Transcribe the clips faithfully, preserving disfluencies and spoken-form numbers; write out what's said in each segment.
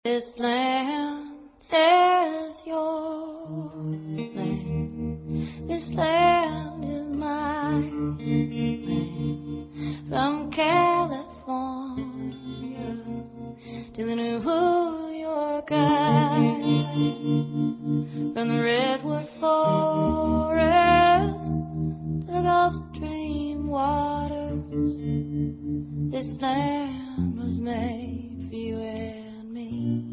This land is your land. This land is my land. From California to the New York Island, from the Redwood Forest to the Gulf Stream waters, this land was made for you and me.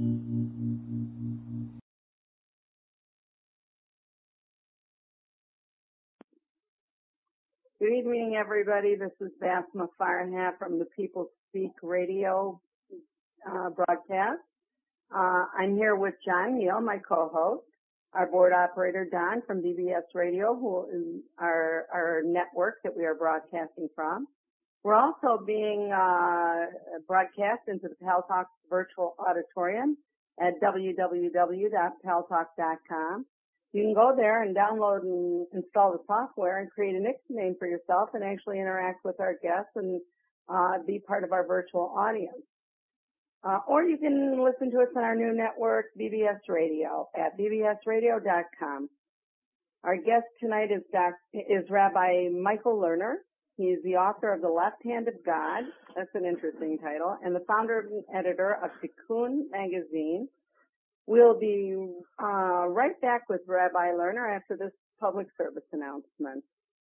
Good evening, everybody. This is Basma Farhat from the People Speak Radio uh, broadcast. Uh, I'm here with John Neal, my co-host, our board operator, Don, from B B S Radio, who is our, our network that we are broadcasting from. We're also being uh, broadcast into the Pal Talk virtual auditorium at w w w dot pal talk dot com. You can go there and download and install the software and create a nickname for yourself and actually interact with our guests and uh, be part of our virtual audience. Uh, or you can listen to us on our new network, B B S Radio, at b b s radio dot com. Our guest tonight is, Doc, is Rabbi Michael Lerner. He is the author of The Left Hand of God. That's an interesting title. And the founder and editor of Tikkun magazine. We'll be uh, right back with Rabbi Lerner after this public service announcement.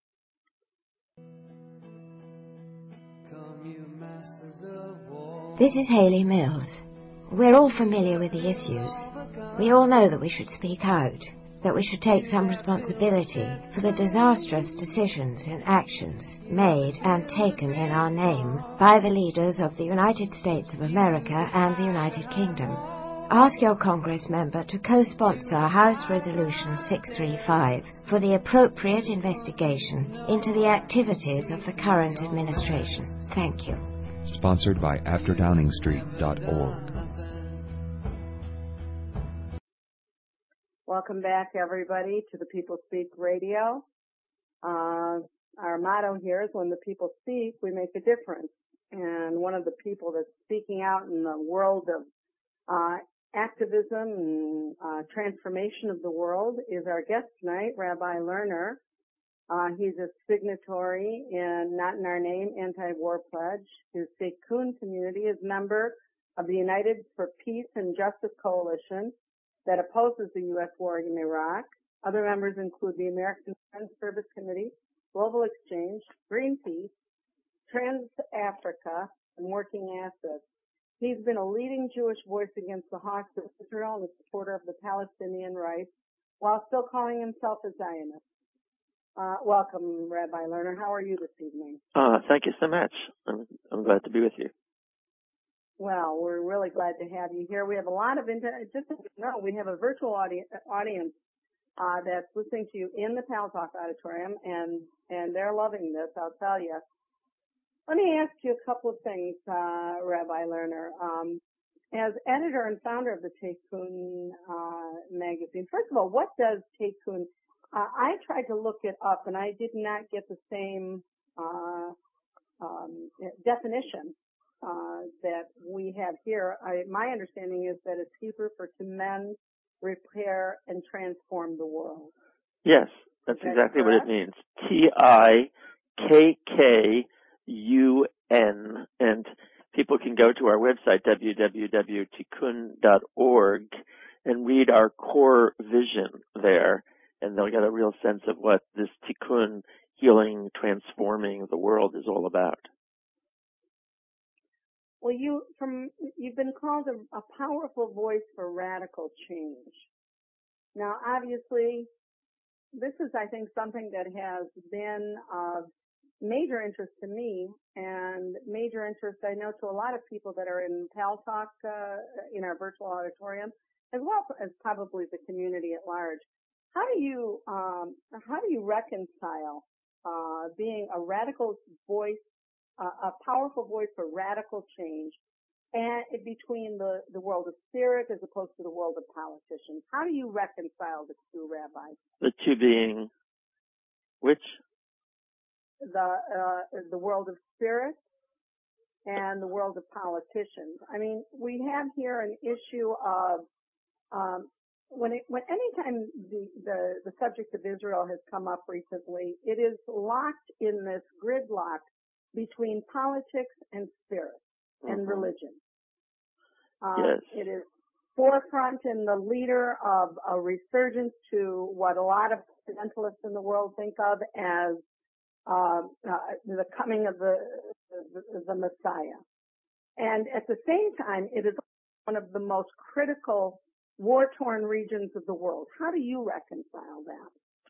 This is Hayley Mills. We're all familiar with the issues. We all know that we should speak out, that we should take some responsibility for the disastrous decisions and actions made and taken in our name by the leaders of the United States of America and the United Kingdom. Ask your Congress member to co-sponsor House Resolution six thirty-five for the appropriate investigation into the activities of the current administration. Thank you. Sponsored by after downing street dot org. Welcome back, everybody, to the People Speak Radio. Uh, our motto here is when the people speak, we make a difference. And one of the people that's speaking out in the world of uh, activism and uh, transformation of the world is our guest tonight, Rabbi Lerner. Uh, he's a signatory in Not in Our Name anti-war pledge. His Tikkun community is member of the United for Peace and Justice Coalition that opposes the U S war in Iraq. Other members include the American Friends Service Committee, Global Exchange, Greenpeace, Trans-Africa, and Working Assets. He's been a leading Jewish voice against the hawks of Israel and a supporter of the Palestinian rights, while still calling himself a Zionist. Uh, welcome, Rabbi Lerner. How are you this evening? Uh, thank you so much. I'm, I'm glad to be with you. Well, we're really glad to have you here. We have a lot of, inter- just so you know, we have a virtual audi- audience uh, that's listening to you in the Pal Talk auditorium, and, and they're loving this, I'll tell you. Let me ask you a couple of things, uh, Rabbi Lerner. Um, as editor and founder of the Tikkun uh, magazine, first of all, what does Tikkun? Uh, I tried to look it up, and I did not get the same uh, um, definition uh, that we have here. I, my understanding is that it's Hebrew for to mend, repair, and transform the world. Yes, that's that exactly correct? what it means. T I K K U N, and people can go to our website, w w w dot tikkun dot org, and read our core vision there, and they'll get a real sense of what this tikkun, healing, transforming the world is all about. Well, you from you've been called a, a powerful voice for radical change. Now, obviously, this is, I think, something that has been of major interest to me and major interest, I know, to a lot of people that are in Pal Talk uh, in our virtual auditorium, as well as probably the community at large. How do you um, how do you reconcile uh, being a radical voice, uh, a powerful voice for radical change, and between the, the world of spirit as opposed to the world of politicians? How do you reconcile the two, Rabbi? The two being which? The uh, the world of spirit and the world of politicians. I mean, we have here an issue of um, when it, when anytime the, the the subject of Israel has come up recently, it is locked in this gridlock between politics and spirit and Mm-hmm. religion. Um, Yes. It is forefront and the leader of a resurgence to what a lot of fundamentalists in the world think of as uh, uh, the coming of the, the the Messiah. And at the same time, it is one of the most critical war-torn regions of the world. How do you reconcile that?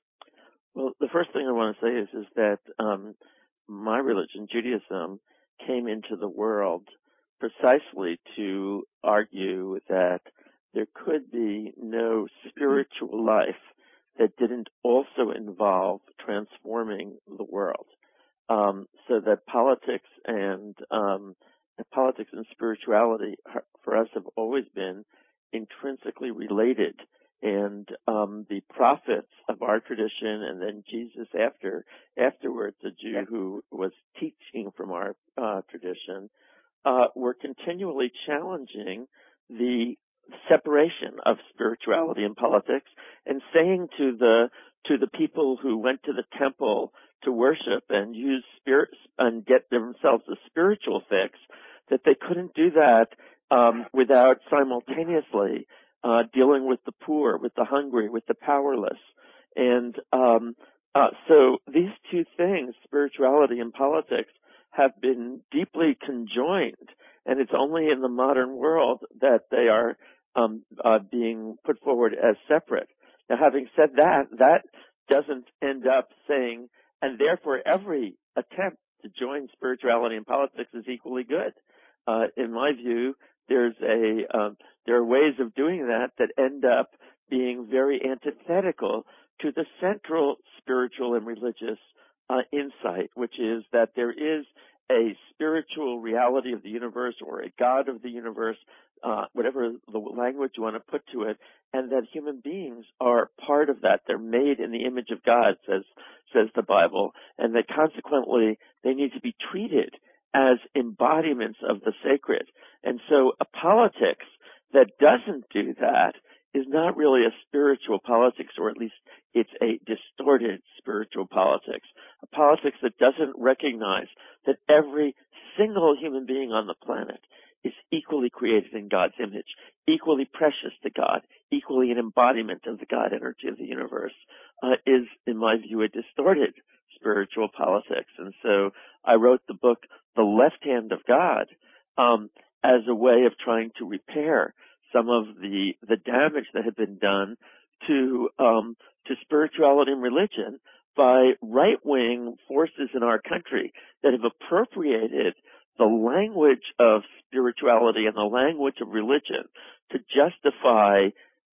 Well, the first thing I want to say is is that um, my religion, Judaism, came into the world precisely to argue that there could be no spiritual life that didn't also involve transforming the world. Um, so that politics and um, politics and spirituality for us have always been intrinsically related. And um, the prophets of our tradition, and then Jesus after afterwards, a Jew yep. who was teaching from our uh, tradition, uh, were continually challenging the separation of spirituality and politics, and saying to the to the people who went to the temple to worship and use spirit and get themselves a spiritual fix, that they couldn't do that um, without simultaneously uh, dealing with the poor, with the hungry, with the powerless. And um, uh, so these two things, spirituality and politics, have been deeply conjoined, and it's only in the modern world that they are um, uh, being put forward as separate. Now, having said that, that doesn't end up saying, and therefore every attempt to join spirituality and politics is equally good. Uh, in my view, there's a um, there are ways of doing that that end up being very antithetical to the central spiritual and religious uh, insight, which is that there is a spiritual reality of the universe or a God of the universe, uh, whatever the language you want to put to it, and that human beings are part of that. They're made in the image of God, says says the Bible, and that consequently they need to be treated as embodiments of the sacred. And so a politics that doesn't do that is not really a spiritual politics, or at least it's a distorted spiritual politics. A politics that doesn't recognize that every single human being on the planet is equally created in God's image, equally precious to God, equally an embodiment of the God energy of the universe, uh, is, in my view, a distorted spiritual politics. And so I wrote the book, The Left Hand of God, um, as a way of trying to repair some of the the damage that had been done to um, to spirituality and religion by right-wing forces in our country that have appropriated the language of spirituality and the language of religion to justify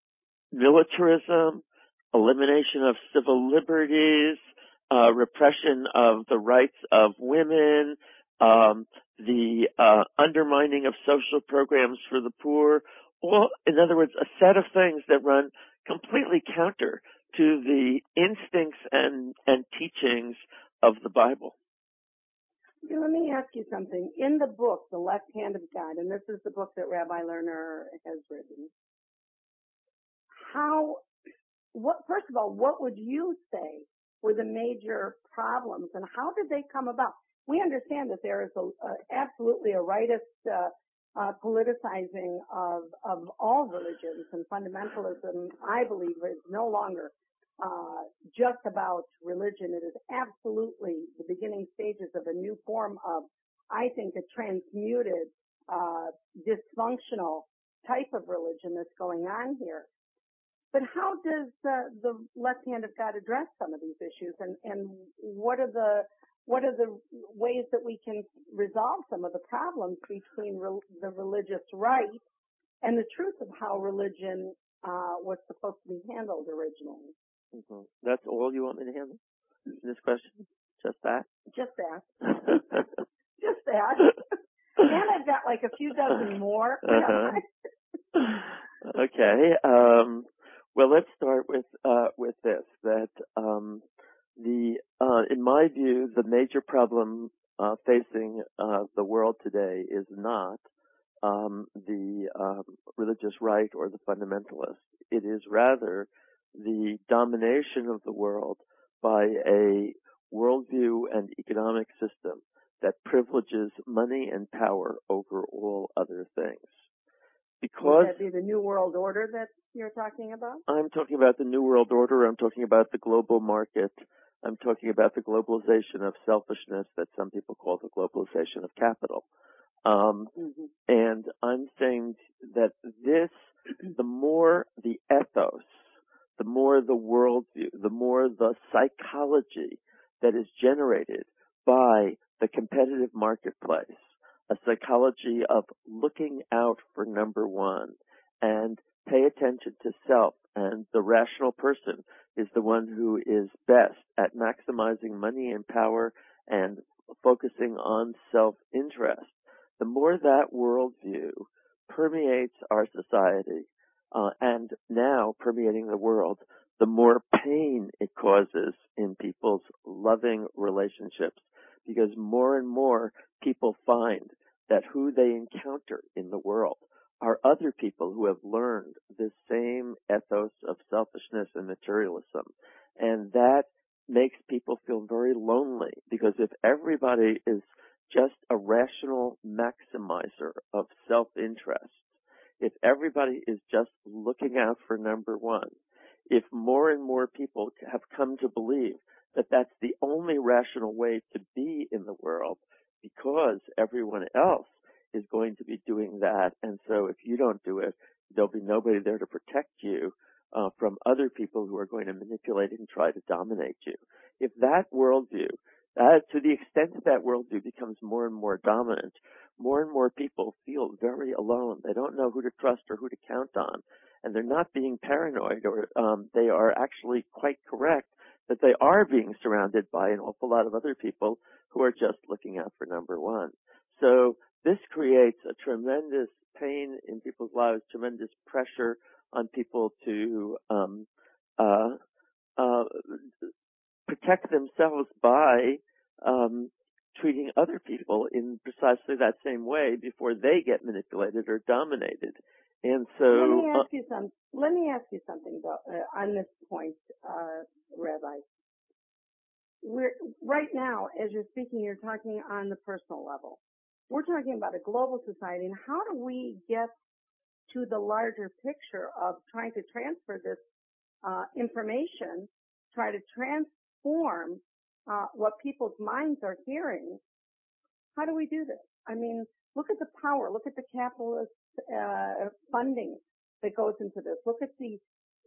militarism, elimination of civil liberties, uh, repression of the rights of women, um, the uh, undermining of social programs for the poor. Well, in other words, a set of things that run completely counter to the instincts and, and teachings of the Bible. Let me ask you something. In the book, The Left Hand of God, and this is the book that Rabbi Lerner has written, how, what, first of all, what would you say were the major problems, and how did they come about? We understand that there is a, a, absolutely a rightist uh, uh, politicizing of, of all religions, and fundamentalism, I believe, is no longer uh, just about religion. It is absolutely the beginning stages of a new form of, I think, a transmuted, uh, dysfunctional type of religion that's going on here. But how does uh, the Left Hand of God address some of these issues, and, and what are the what are the ways that we can resolve some of the problems between re- the religious right and the truth of how religion uh, was supposed to be handled originally? Mm-hmm. That's all you want me to handle in this question? Just that? Just that. Just that. And I've got like a few dozen more. Uh-huh. Okay. Um, well, let's start with uh, with this. That um, the uh, in my view, the major problem uh, facing uh, the world today is not um, the um, religious right or the fundamentalist. It is rather the domination of the world by a worldview and economic system that privileges money and power over all other things. Because would that be the New World Order that you're talking about? I'm talking about the New World Order. I'm talking about the global market. I'm talking about the globalization of selfishness that some people call the globalization of capital. Um, mm-hmm. And I'm saying that this, the more the ethos, the more the worldview, the more the psychology that is generated by the competitive marketplace, a psychology of looking out for number one and pay attention to self, and the rational person is the one who is best at maximizing money and power and focusing on self-interest. The more that worldview permeates our society, uh, and now permeating the world, the more pain it causes in people's loving relationships, because more and more people find that who they encounter in the world are other people who have learned this same ethos of selfishness and materialism. And that makes people feel very lonely, because if everybody is just a rational maximizer of self-interest, if everybody is just looking out for number one, if more and more people have come to believe that that's the only rational way to be in the world, because everyone else is going to be doing that, and so if you don't do it, there'll be nobody there to protect you uh, from other people who are going to manipulate and try to dominate you. If that worldview, uh, to the extent that that worldview becomes more and more dominant, more and more people feel very alone. They don't know who to trust or who to count on, and they're not being paranoid, or um, they are actually quite correct that they are being surrounded by an awful lot of other people who are just looking out for number one. So this creates a tremendous pain in people's lives, tremendous pressure on people to um, uh, uh, protect themselves by um, treating other people in precisely that same way before they get manipulated or dominated. And so, let me ask uh, you some. Let me ask you something though, uh, on this point, uh, Rabbi. We're right now, as you're speaking, you're talking on the personal level. We're talking about a global society, and how do we get to the larger picture of trying to transfer this uh, information, try to transform uh, what people's minds are hearing? How do we do this? I mean, look at the power. Look at the capitalist uh, funding that goes into this. Look at the,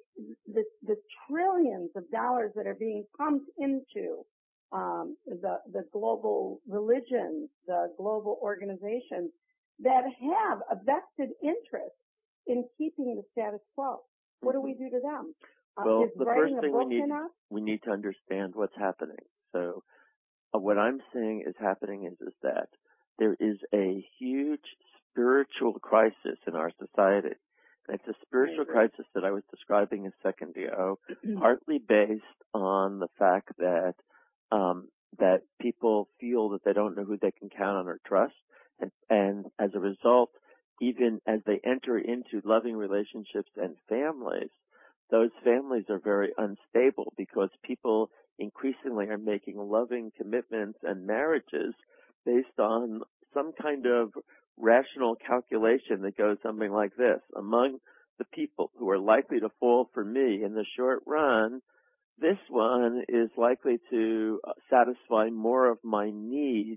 the the trillions of dollars that are being pumped into um, the the global religions, the global organizations that have a vested interest in keeping the status quo. What do we do to them? Uh, well, is the writing first a thing book we need enough? we need to understand what's happening. So, uh, what I'm saying is happening is is that there is a huge spiritual crisis in our society. And it's a spiritual crisis that I was describing a second ago, partly based on the fact that um, that people feel that they don't know who they can count on or trust, and, and as a result, even as they enter into loving relationships and families, those families are very unstable because people increasingly are making loving commitments and marriages based on some kind of rational calculation that goes something like this. Among the people who are likely to fall for me in the short run, this one is likely to satisfy more of my needs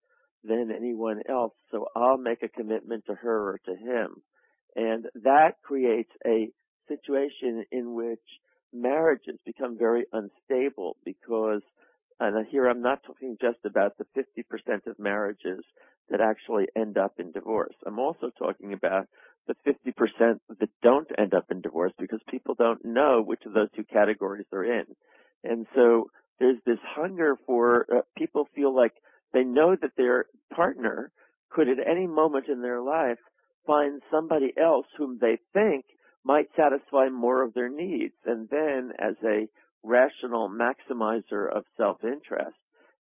than anyone else, so I'll make a commitment to her or to him. And that creates a situation in which marriages become very unstable because, and here I'm not talking just about the fifty percent of marriages that actually end up in divorce. I'm also talking about the fifty percent that don't end up in divorce because people don't know which of those two categories they're in. And so there's this hunger for uh, people feel like they know that their partner could at any moment in their life find somebody else whom they think might satisfy more of their needs. And then as a rational maximizer of self-interest,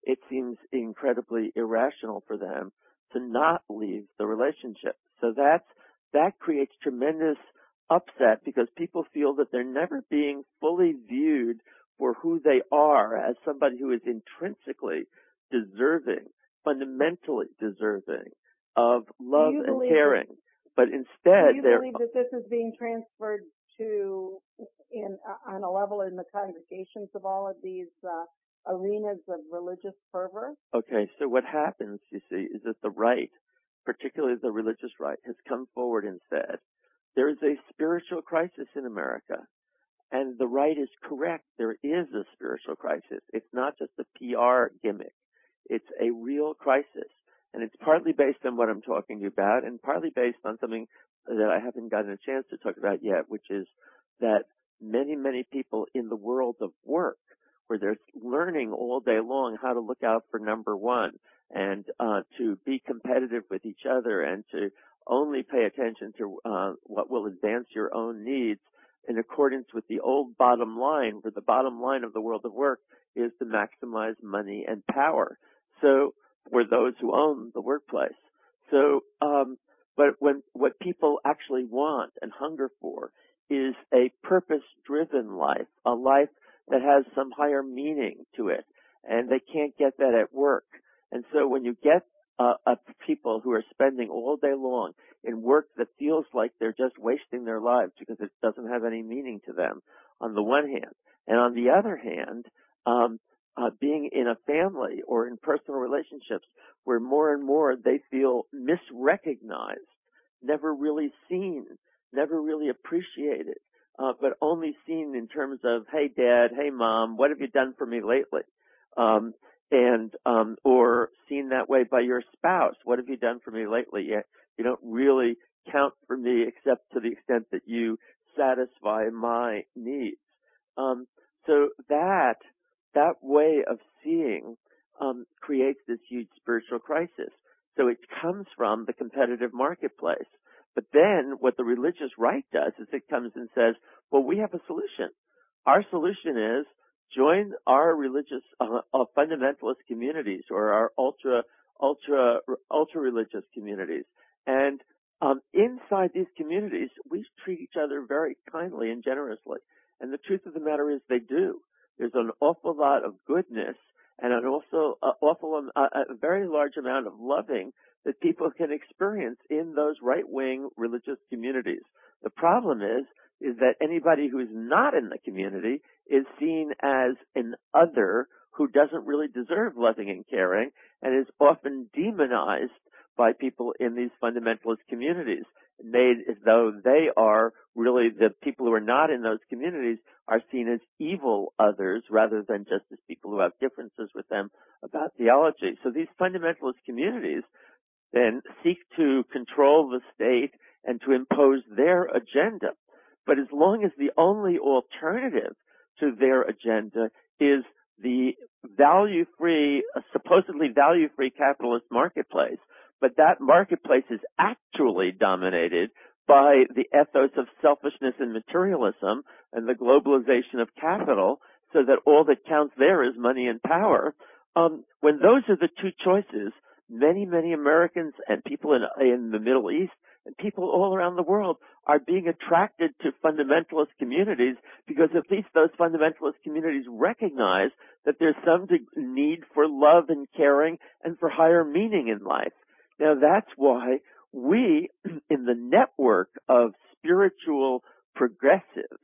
it seems incredibly irrational for them to not leave the relationship. So that's, that creates tremendous upset because people feel that they're never being fully viewed for who they are as somebody who is intrinsically deserving, fundamentally deserving of love and caring. But instead, do you they're... believe that this is being transferred to, in uh, on a level in the congregations of all of these uh, arenas of religious fervor? Okay, so what happens, you see, is that the right, particularly the religious right, has come forward and said, there is a spiritual crisis in America. And the right is correct. There is a spiritual crisis. It's not just a P R gimmick. It's a real crisis. And it's partly based on what I'm talking to you about and partly based on something that I haven't gotten a chance to talk about yet, which is that many, many people in the world of work, where they're learning all day long how to look out for number one and uh, to be competitive with each other and to only pay attention to uh, what will advance your own needs in accordance with the old bottom line, where the bottom line of the world of work is to maximize money and power. So, for those who own the workplace. So, um, but when what people actually want and hunger for is a purpose-driven life, a life that has some higher meaning to it, and they can't get that at work. And so, when you get uh, uh, people who are spending all day long in work that feels like they're just wasting their lives because it doesn't have any meaning to them, on the one hand, and on the other hand, um, Uh, being in a family or in personal relationships where more and more they feel misrecognized, never really seen, never really appreciated, uh, but only seen in terms of, hey, Dad, hey, Mom, what have you done for me lately? Um, and um, or seen that way by your spouse. What have you done for me lately? You, you don't really count for me except to the extent that you satisfy my needs. Um, so that That way of seeing um, creates this huge spiritual crisis. So it comes from the competitive marketplace. But then what the religious right does is it comes and says, well, we have a solution. Our solution is join our religious, uh, uh, fundamentalist communities or our ultra, ultra, ultra religious communities. And um, inside these communities, we treat each other very kindly and generously. And the truth of the matter is they do. There's an awful lot of goodness and an also uh, awful um, uh, a very large amount of loving that people can experience in those right-wing religious communities. The problem is, is that anybody who is not in the community is seen as an other who doesn't really deserve loving and caring and is often demonized by people in these fundamentalist communities, made as though they are really the people who are not in those communities are seen as evil others rather than just as people who have differences with them about theology. So these fundamentalist communities then seek to control the state and to impose their agenda. But as long as the only alternative to their agenda is the value-free, supposedly value-free capitalist marketplace, but that marketplace is actually dominated by the ethos of selfishness and materialism and the globalization of capital, so that all that counts there is money and power. Um, when those are the two choices, many, many Americans and people in, in the Middle East and people all around the world are being attracted to fundamentalist communities because at least those fundamentalist communities recognize that there's some need for love and caring and for higher meaning in life. Now, that's why we, in the network of spiritual progressives,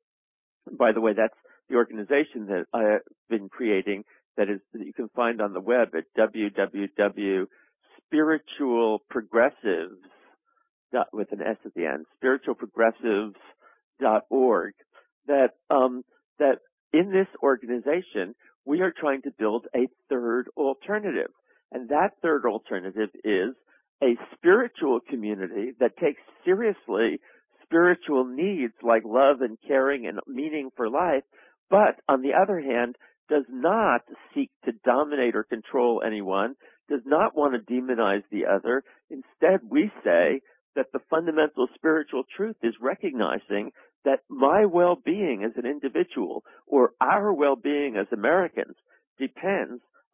by the way, that's the organization that I've been creating that is that you can find on the web at w w w dot spiritual progressives with an S at the end, spiritual progressives dot org, that um, that in this organization we are trying to build a third alternative. And that third alternative is a spiritual community that takes seriously spiritual needs like love and caring and meaning for life, but on the other hand, does not seek to dominate or control anyone, does not want to demonize the other. Instead, we say that the fundamental spiritual truth is recognizing that my well-being as an individual or our well-being as Americans depends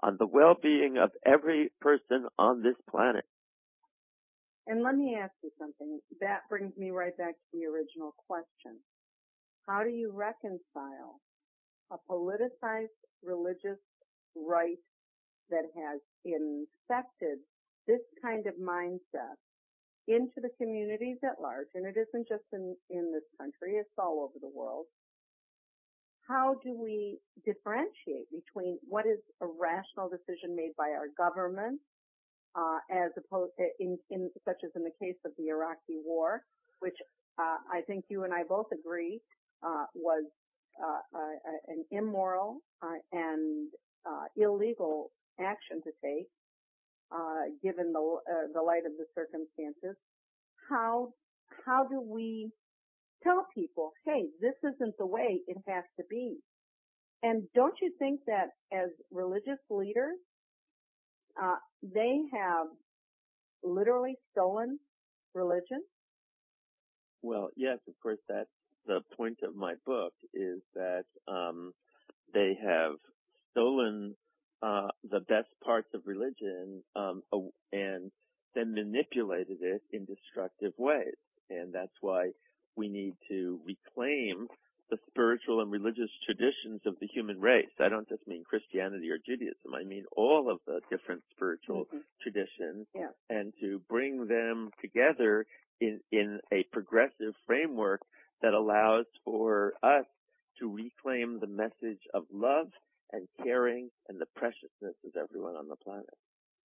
on the well-being of every person on this planet. And let me ask you something. That brings me right back to the original question. How do you reconcile a politicized religious right that has infected this kind of mindset into the communities at large, and it isn't just in, in this country, it's all over the world. How do we differentiate between what is a rational decision made by our government, uh, as opposed in, in such as in the case of the Iraqi war, which uh, I think you and I both agree uh, was uh, uh, an immoral uh, and uh, illegal action to take. Uh, given the uh, the light of the circumstances, how how do we tell people, hey, this isn't the way it has to be? And don't you think that as religious leaders, uh, they have literally stolen religion? Well, yes, of course, that's the point of my book, is that um, they have stolen Uh, the best parts of religion um, and then manipulated it in destructive ways. And that's why we need to reclaim the spiritual and religious traditions of the human race. I don't just mean Christianity or Judaism. I mean all of the different spiritual mm-hmm. traditions, yeah. and to bring them together in, in a progressive framework that allows for us to reclaim the message of love and caring and the preciousness of everyone on the planet.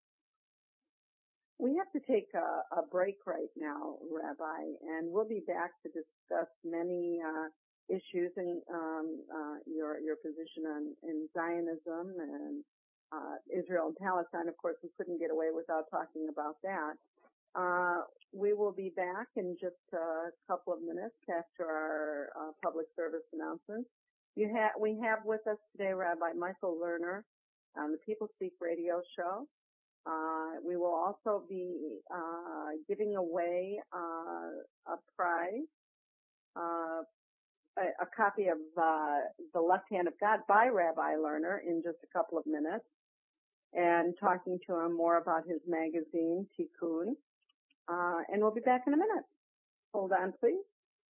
We have to take a, a break right now, Rabbi, and we'll be back to discuss many uh, issues in um, uh, your your position on in Zionism and uh, Israel and Palestine. Of course, we couldn't get away without talking about that. Uh, we will be back in just a couple of minutes after our uh, public service announcements. You ha- we have with us today Rabbi Michael Lerner on the People Speak radio show. Uh, we will also be uh, giving away uh, a prize, uh, a, a copy of uh, The Left Hand of God by Rabbi Lerner in just a couple of minutes, and talking to him more about his magazine, Tikkun. Uh, and we'll be back in a minute. Hold on, please.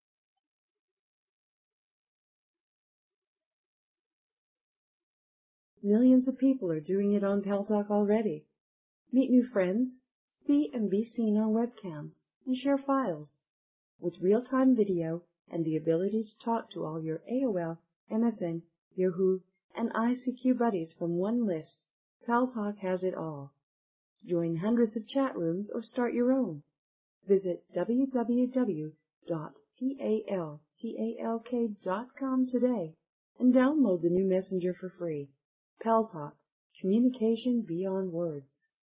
Millions of people are doing it on Paltalk already. Meet new friends, see and be seen on webcams, and share files. With real-time video and the ability to talk to all your A O L, M S N, Yahoo, and I C Q buddies from one list, Paltalk has it all. Join hundreds of chat rooms or start your own. Visit w w w dot paltalk dot com today and download the new messenger for free. Paltalk, communication beyond words.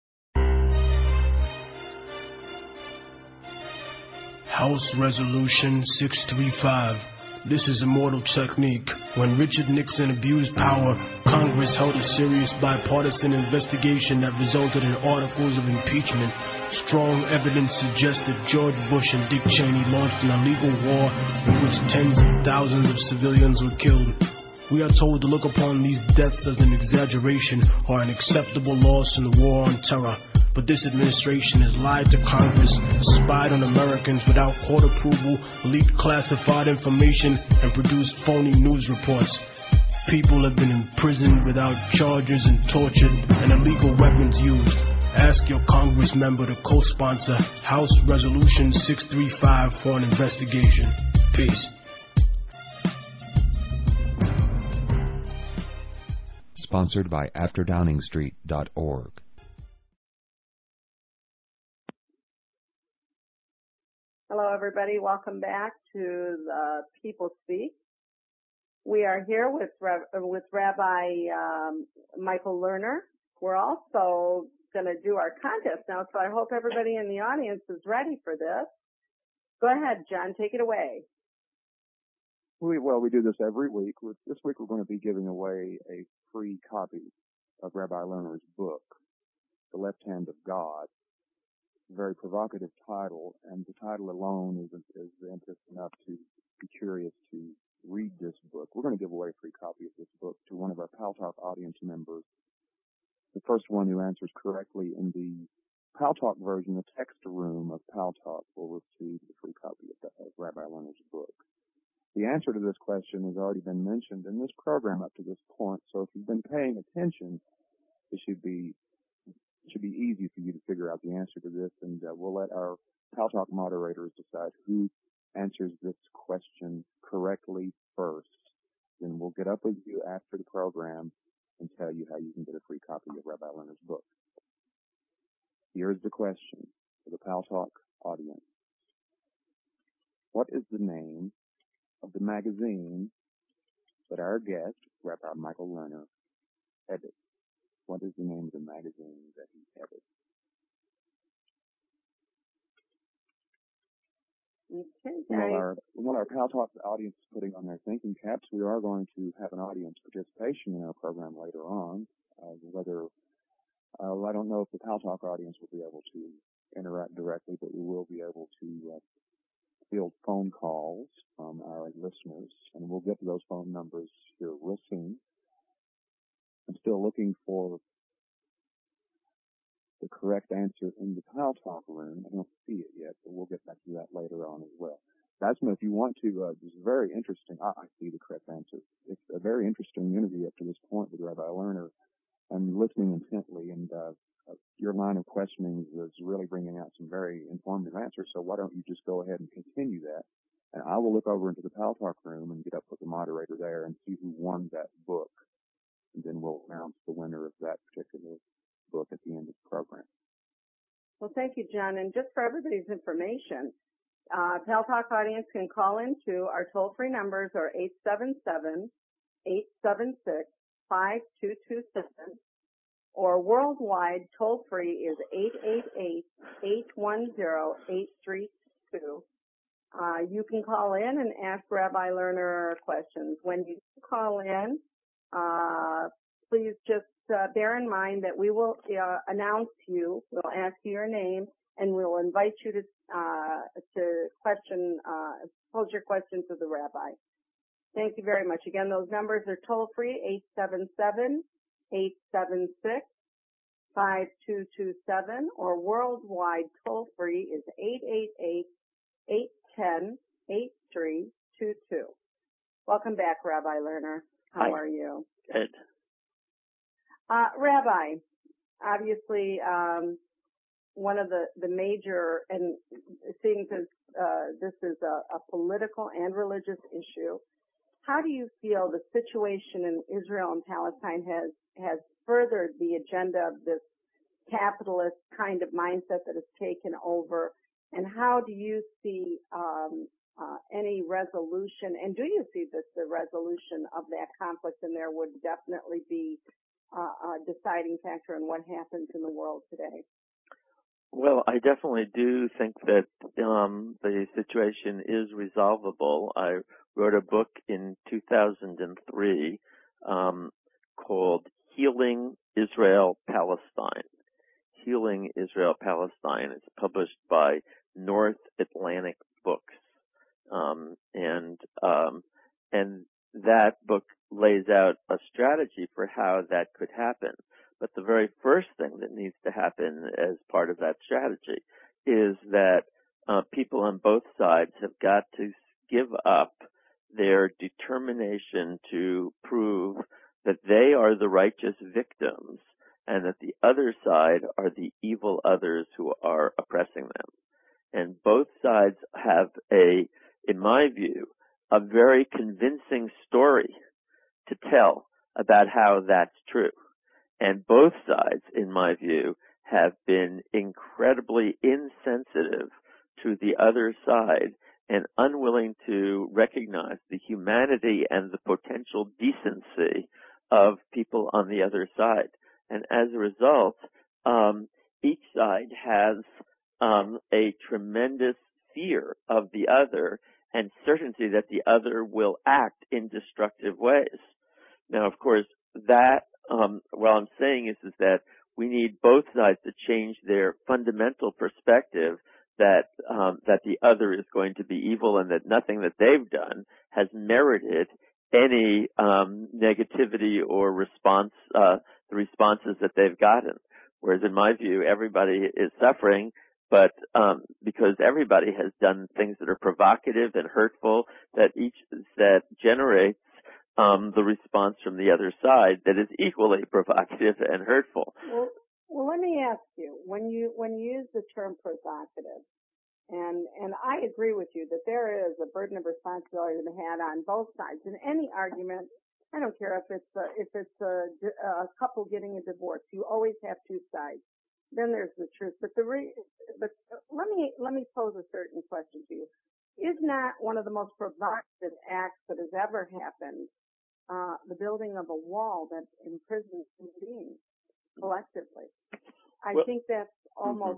House Resolution six three five. This is Immortal Technique. When Richard Nixon abused power, Congress held a serious bipartisan investigation that resulted in articles of impeachment. Strong evidence suggested George Bush and Dick Cheney launched an illegal war in which tens of thousands of civilians were killed. We are told to look upon these deaths as an exaggeration or an acceptable loss in the war on terror. But this administration has lied to Congress, spied on Americans without court approval, leaked classified information, and produced phony news reports. People have been imprisoned without charges and tortured, and illegal weapons used. Ask your Congress member to co-sponsor House Resolution six three five for an investigation. Peace. Sponsored by after downing street dot org. Hello, everybody. Welcome back to the People Speak. We are here with with Rabbi um, Michael Lerner. We're also going to do our contest now, so I hope everybody in the audience is ready for this. Go ahead, John. Take it away. We, well, we do this every week. We're, this week we're going to be giving away a free copy of Rabbi Lerner's book, The Left Hand of God. A very provocative title, and the title alone is, is interest enough to be curious to read this book. We're going to give away a free copy of this book to one of our Paltalk audience members. The first one who answers correctly in the Paltalk version, the text room of Paltalk, will receive the free copy of, the, of Rabbi Lerner's book. The answer to this question has already been mentioned in this program up to this point, so if you've been paying attention, it should be it should be easy for you to figure out the answer to this, and uh, we'll let our Paltalk moderators decide who answers this question correctly first. Then we'll get up with you after the program and tell you how you can get a free copy of Rabbi Lerner's book. Here's the question for the Paltalk audience. What is the name of the magazine that our guest, Rabbi Michael Lerner, edits? What is the name of the magazine that he edits? Okay, while our, while our Paltalk audience is putting on their thinking caps, we are going to have an audience participation in our program later on. Uh, whether uh, I don't know if the Paltalk audience will be able to interact directly, but we will be able to uh, field phone calls from our listeners, and we'll get to those phone numbers here real soon. I'm still looking for the correct answer in the Paltalk room. I don't see it yet, but we'll get back to that later on as well. Basma, if you want to, uh, this is very interesting. Ah, I see the correct answer. It's a very interesting interview up to this point with Rabbi Lerner. I'm listening intently, and uh, uh, your line of questioning is really bringing out some very informative answers, so why don't you just go ahead and continue that? And I will look over into the Paltalk room and get up with the moderator there and see who won that book, and then we'll announce the winner of that particular book at the end of the program. Well, thank you, John. And just for everybody's information, uh, Paltalk audience can call into our toll-free numbers are eight seven seven, eight seven six, five two two seven, or worldwide toll-free is eight eight eight, eight one zero, eight three two. Uh, you can call in and ask Rabbi Lerner questions. When you call in, uh, please just uh, bear in mind that we will uh, announce you, we'll ask you your name, and we'll invite you to uh, to question, uh, pose your question to the rabbi. Thank you very much. Again, those numbers are toll-free, eight seven seven, eight seven six, five two two seven, or worldwide toll-free is eight eight eight, eight one zero, eight three two two. Welcome back, Rabbi Lerner. How Hi. are you? Good. Uh, Rabbi, obviously, um, one of the, the major, and seeing this, uh, this is a, a political and religious issue, how do you feel the situation in Israel and Palestine has, has furthered the agenda of this capitalist kind of mindset that has taken over? And how do you see um, uh, any resolution, and do you see that the resolution of that conflict in there would definitely be uh, a deciding factor in what happens in the world today? Well, I definitely do think that um, the situation is resolvable. I wrote a book in two thousand three um, called Healing Israel Palestine. Healing Israel Palestine. It's published by North Atlantic Books, um, and um, and that book lays out a strategy for how that could happen. But the very first thing that needs to happen as part of that strategy is that uh, people on both sides have got to give up their determination to prove that they are the righteous victims and that the other side are the evil others who are oppressing them. And both sides have a, in my view, a very convincing story to tell about how that's true. And both sides, in my view, have been incredibly insensitive to the other side and unwilling to recognize the humanity and the potential decency of people on the other side. And as a result, um, each side has um, a tremendous fear of the other and certainty that the other will act in destructive ways. Now, of course, that Um, what I'm saying is, is that we need both sides to change their fundamental perspective that um, that the other is going to be evil and that nothing that they've done has merited any um, negativity or response uh, the responses that they've gotten. Whereas in my view, everybody is suffering, but um, because everybody has done things that are provocative and hurtful, that each that generates um, the response from the other side that is equally provocative and hurtful. Well, well, let me ask you, when you when you use the term provocative, and and I agree with you that there is a burden of responsibility to be had on both sides in any argument. I don't care if it's a, if it's a, a couple getting a divorce. You always have two sides. Then there's the truth. But the re, but let me let me pose a certain question to you. Is not one of the most provocative acts that has ever happened uh, the building of a wall that imprisons human beings collectively? I Well, think that's almost.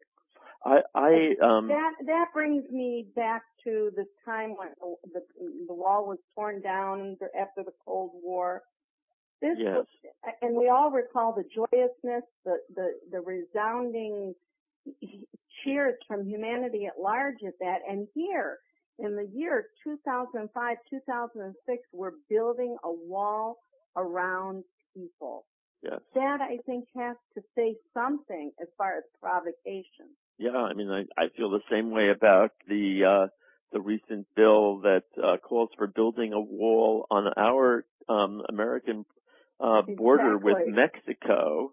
I, I um, that that brings me back to the time when the, the, the wall was torn down after the Cold War. This yes. was, and we all recall the joyousness, the, the, the resounding cheers from humanity at large at that. And here, in the year two thousand five, two thousand six, we're building a wall around people. Yes. That, I think, has to say something as far as provocation. Yeah, I mean, I, I feel the same way about the uh, the recent bill that uh, calls for building a wall on our um, American uh, border Exactly. with Mexico.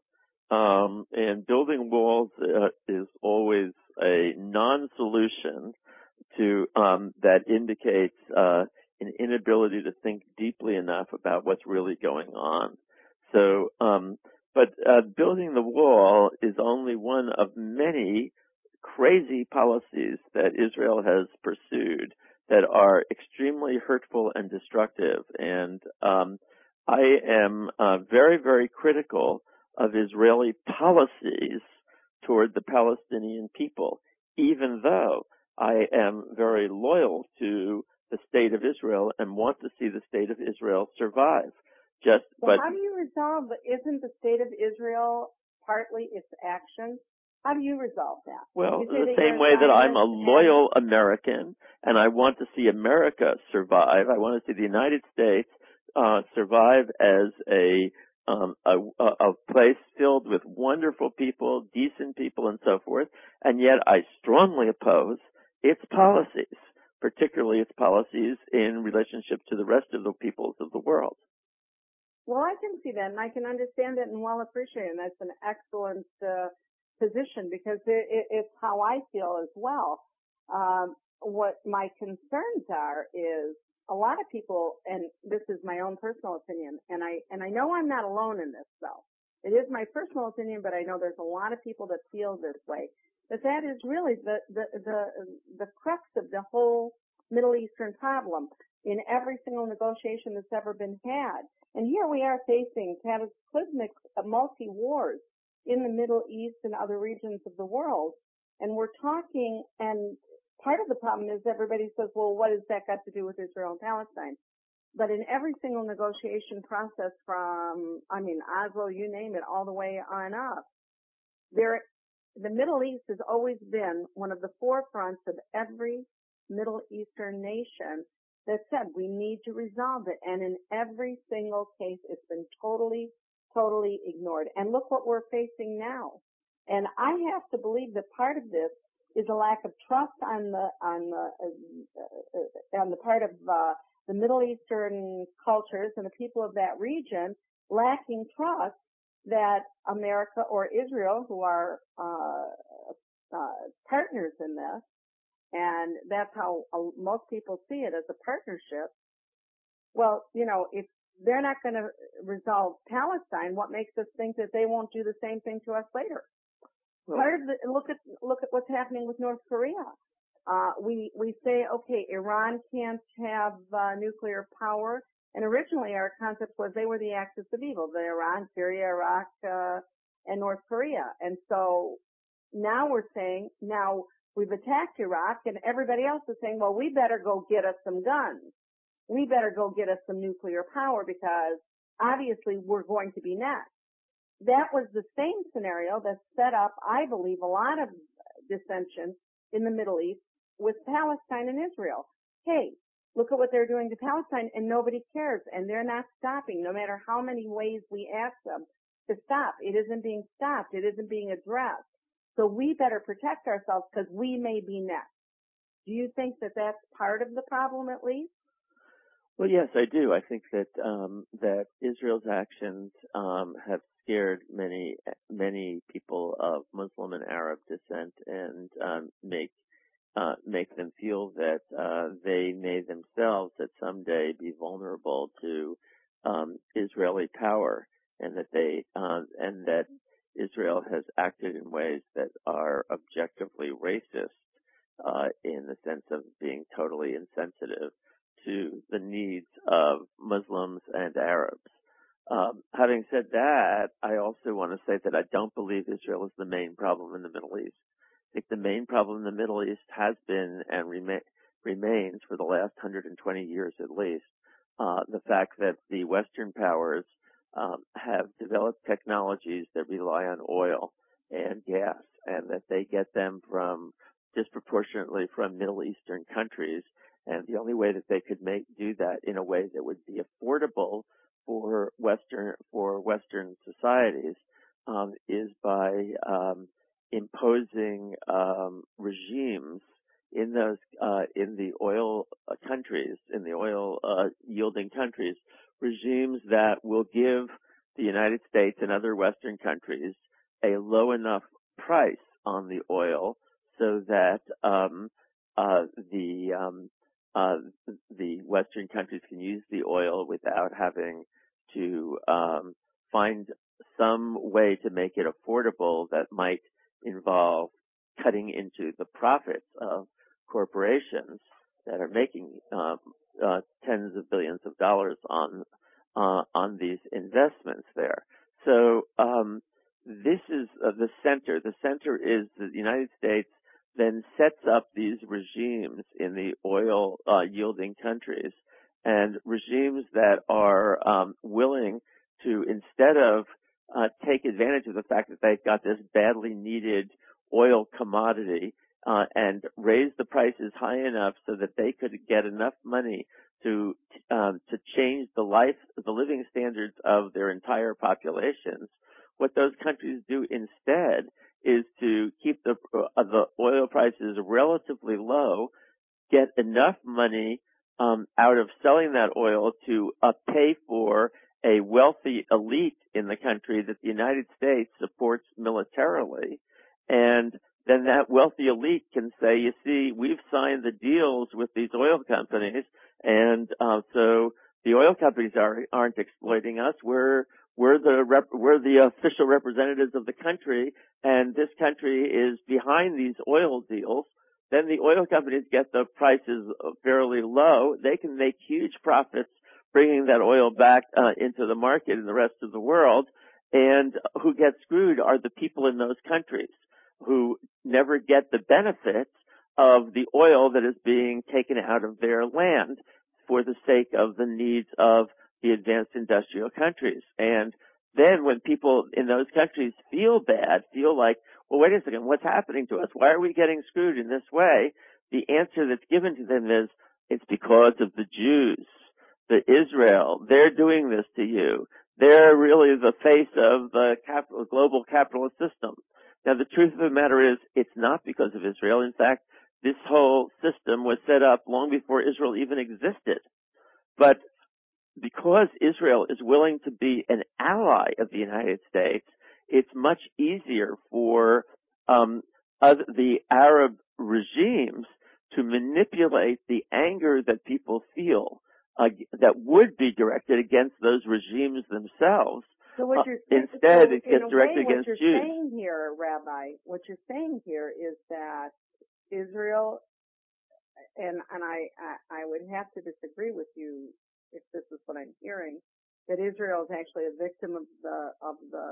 Um, and building walls uh, is always a non-solution to um, that indicates uh, an inability to think deeply enough about what's really going on. So, um, but uh, building the wall is only one of many crazy policies that Israel has pursued that are extremely hurtful and destructive. And um, I am uh, very, very critical of Israeli policies toward the Palestinian people, even though I am very loyal to the state of Israel and want to see the state of Israel survive. Just, well, but how do you resolve? Isn't the state of Israel partly its actions? How do you resolve that? Well, the same way that I'm a loyal American and I want to see America survive. I want to see the United States uh, survive as a, um, a a place filled with wonderful people, decent people, and so forth. And yet, I strongly oppose its policies, particularly its policies in relationship to the rest of the peoples of the world. Well, I can see that, and I can understand it, and well appreciate it. And that's an excellent uh, position because it, it, it's how I feel as well. Um, what my concerns are is a lot of people, and this is my own personal opinion, and I and I know I'm not alone in this though. It is my personal opinion, but I know there's a lot of people that feel this way. That that is really the the the, the crux of the whole Middle Eastern problem in every single negotiation that's ever been had. And here we are facing cataclysmic multi-wars in the Middle East and other regions of the world. And we're talking, and part of the problem is everybody says, well, what has that got to do with Israel and Palestine? But in every single negotiation process from, I mean, Oslo, you name it, all the way on up, there, the Middle East has always been one of the forefronts of every Middle Eastern nation that said we need to resolve it. And in every single case, it's been totally, totally ignored. And look what we're facing now. And I have to believe that part of this is a lack of trust on the on the uh, uh, on the part of uh, the Middle Eastern cultures and the people of that region, lacking trust that America or Israel, who are uh, uh, partners in this, and that's how uh, most people see it, as a partnership. Well, you know, if they're not going to resolve Palestine, what makes us think that they won't do the same thing to us later? Well, Part of the, look at look at what's happening with North Korea. Uh, we we say, okay, Iran can't have uh, nuclear power, and originally our concept was they were the axis of evil: the Iran, Syria, Iraq, uh, and North Korea. And so now we're saying, now we've attacked Iraq, and everybody else is saying, well, we better go get us some guns. We better go get us some nuclear power because obviously we're going to be next. That was the same scenario that set up, I believe, a lot of dissension in the Middle East with Palestine and Israel. Hey, look at what they're doing to Palestine, and nobody cares, and they're not stopping, no matter how many ways we ask them to stop. It isn't being stopped. It isn't being addressed. So we better protect ourselves because we may be next. Do you think that that's part of the problem at least? Well, yes, I do. I think that um, that Israel's actions um, have scared many many people of Muslim and Arab descent and um, make uh, make them feel that uh, they may themselves at some day be vulnerable to um, Israeli power, and that they uh, and that Israel has acted in ways that are objectively racist uh, in the sense of being totally insensitive to the needs of Muslims and Arabs. Um, having said that, I also want to say that I don't believe Israel is the main problem in the Middle East. I think the main problem in the Middle East has been and rema- remains for the last one hundred twenty years at least, uh, the fact that the Western powers um, have developed technologies that rely on oil and gas, and that they get them from disproportionately from Middle Eastern countries. And the only way that they could make do that in a way that would be affordable for Western for Western societies um, is by um, imposing um, regimes in those uh, in the oil uh, countries, in the oil uh, yielding countries, regimes that will give the United States and other Western countries a low enough price on the oil so that um, uh, the um, Uh, the Western countries can use the oil without having to um, find some way to make it affordable that might involve cutting into the profits of corporations that are making uh, uh, tens of billions of dollars on uh, on these investments there. So um, this is uh, the center. The center is the United States then sets up these regimes in the oil uh, yielding countries, and regimes that are um, willing to, instead of uh, take advantage of the fact that they've got this badly needed oil commodity uh, and raise the prices high enough so that they could get enough money to um, to change the life, the living standards of their entire populations. What those countries do instead is to keep the uh, the oil prices relatively low, get enough money um, out of selling that oil to uh, pay for a wealthy elite in the country that the United States supports militarily, and then that wealthy elite can say, you see, we've signed the deals with these oil companies, and uh, so the oil companies are, aren't exploiting us. We're We're the rep- we're the official representatives of the country, and this country is behind these oil deals. Then the oil companies get the prices fairly low. They can make huge profits bringing that oil back uh, into the market in the rest of the world. And who get screwed are the people in those countries who never get the benefits of the oil that is being taken out of their land for the sake of the needs of the advanced industrial countries. And then when people in those countries feel bad, feel like, well, wait a second, what's happening to us? Why are we getting screwed in this way? The answer that's given to them is, it's because of the Jews, the Israel. They're doing this to you. They're really the face of the capital, global capitalist system. Now, the truth of the matter is, it's not because of Israel. In fact, this whole system was set up long before Israel even existed. But because Israel is willing to be an ally of the United States, it's much easier for um, other, the Arab regimes to manipulate the anger that people feel uh, that would be directed against those regimes themselves. So what you're saying, uh, instead, so it gets directed way, against what you're Jews. Saying here, Rabbi, what you're saying here is that Israel, and and I, I I would have to disagree with you if this is what I'm hearing, that Israel is actually a victim of the of the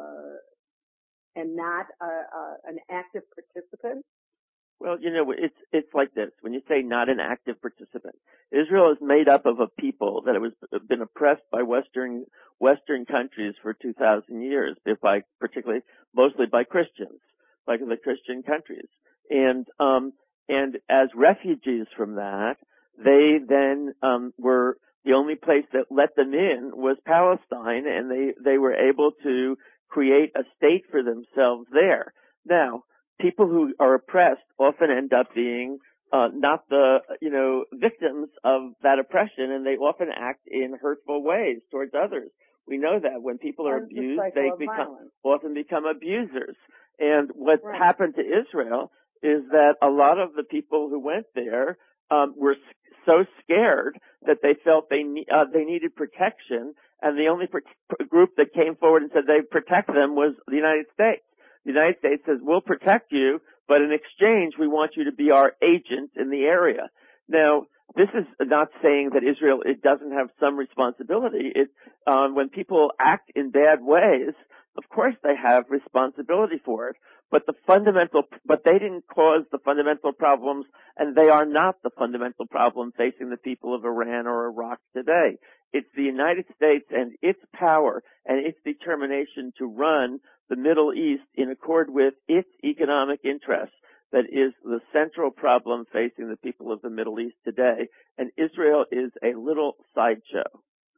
and not a, a, an active participant. Well, you know, it's it's like this. When you say not an active participant, Israel is made up of a people that has been oppressed by Western Western countries for two thousand years, by particularly mostly by Christians, like the Christian countries, and um and as refugees from that, they then um were. The only place that let them in was Palestine, and they, they were able to create a state for themselves there. Now, people who are oppressed often end up being uh, not the, you know, victims of that oppression, and they often act in hurtful ways towards others. We know that when people are That's the abused, cycle they of become violence. often become abusers. And what Right. happened to Israel is that a lot of the people who went there um, were so scared that they felt they ne- uh, they needed protection, and the only pro- group that came forward and said they'd protect them was the United States. The United States says, we'll protect you, but in exchange, we want you to be our agent in the area. Now, this is not saying that Israel, it doesn't have some responsibility. It, um, when people act in bad ways, of course they have responsibility for it. But the fundamental, but they didn't cause the fundamental problems, and they are not the fundamental problem facing the people of Iran or Iraq today. It's the United States and its power and its determination to run the Middle East in accord with its economic interests that is the central problem facing the people of the Middle East today. And Israel is a little sideshow.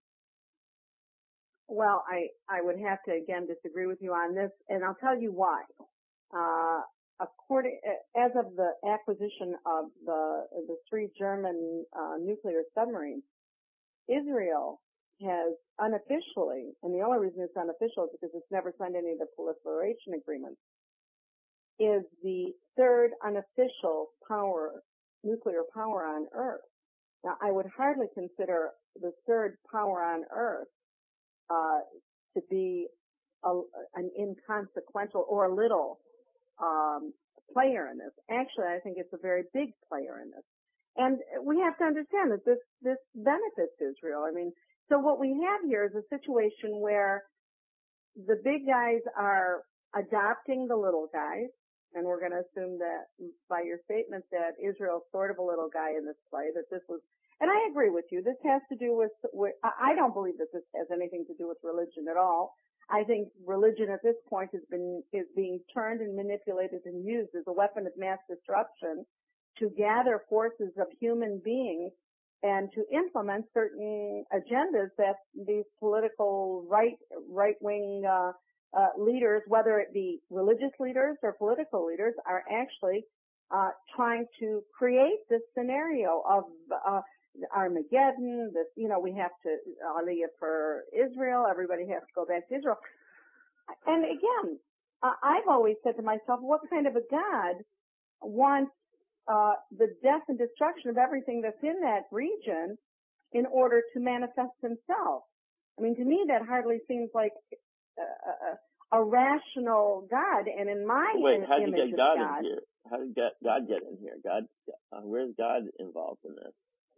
Well, I, I would have to again disagree with you on this, and I'll tell you why. Uh, according, as of the acquisition of the, the three German, uh, nuclear submarines, Israel has unofficially, and the only reason it's unofficial is because it's never signed any of the proliferation agreements, is the third unofficial power, nuclear power on Earth. Now, I would hardly consider the third power on Earth uh, to be a, an inconsequential or a little um, player in this. Actually, I think it's a very big player in this. And we have to understand that this, this benefits Israel. I mean, so what we have here is a situation where the big guys are adopting the little guys, and we're going to assume that by your statement that Israel's sort of a little guy in this play, that this was, and I agree with you, this has to do with, with I don't believe that this has anything to do with religion at all. I think religion at this point has been, is being turned and manipulated and used as a weapon of mass destruction to gather forces of human beings and to implement certain agendas that these political right, right-wing, uh, uh, leaders, whether it be religious leaders or political leaders, are actually, uh, trying to create this scenario of, uh, Armageddon, this, you know, we have to, Aliyah for Israel, everybody has to go back to Israel. And again, uh, I've always said to myself, what kind of a God wants uh, the death and destruction of everything that's in that region in order to manifest himself? I mean, to me, that hardly seems like a, a, a rational God. And in my Wait, im- how did you image get God, of God in here? How did God get in here? God, uh, where's God involved in this?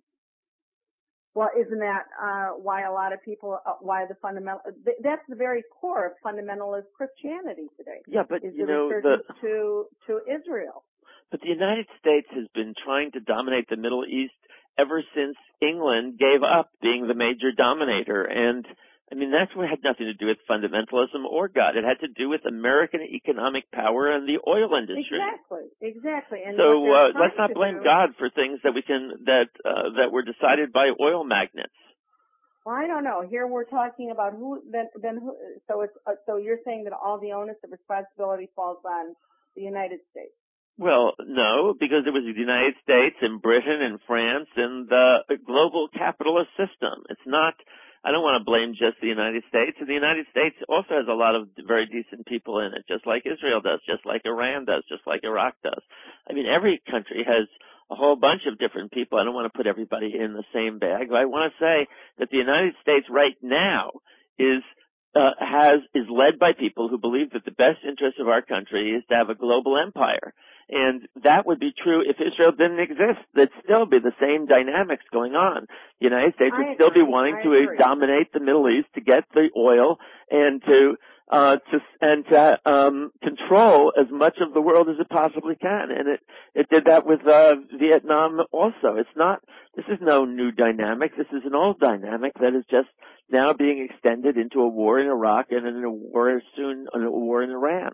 Well, isn't that uh, why a lot of people, uh, why the fundamental, th- that's the very core of fundamentalist Christianity today. Yeah, but is you the know, the, resurgence to to Israel. But the United States has been trying to dominate the Middle East ever since England gave up being the major dominator. And I mean, that's what had nothing to do with fundamentalism or God. It had to do with American economic power and the oil industry. Exactly, exactly. And so uh, what let's not to blame do, God for things that we can that uh, that were decided by oil magnates. Well, I don't know. Here we're talking about who then then who. So it's uh, so you're saying that all the onus of responsibility falls on the United States. Well, no, because it was the United States and Britain and France and the global capitalist system. It's not. I don't want to blame just the United States. And the United States also has a lot of very decent people in it, just like Israel does, just like Iran does, just like Iraq does. I mean, every country has a whole bunch of different people. I don't want to put everybody in the same bag, but I want to say that the United States right now is uh, has is led by people who believe that the best interest of our country is to have a global empire. And that would be true if Israel didn't exist. There'd still be the same dynamics going on. The United States would I still agree. be wanting I to agree. dominate the Middle East to get the oil and to uh to and to um control as much of the world as it possibly can. And it it did that with uh Vietnam also. It's not this is no new dynamic. This is an old dynamic that is just now being extended into a war in Iraq and in a war soon a war in Iran.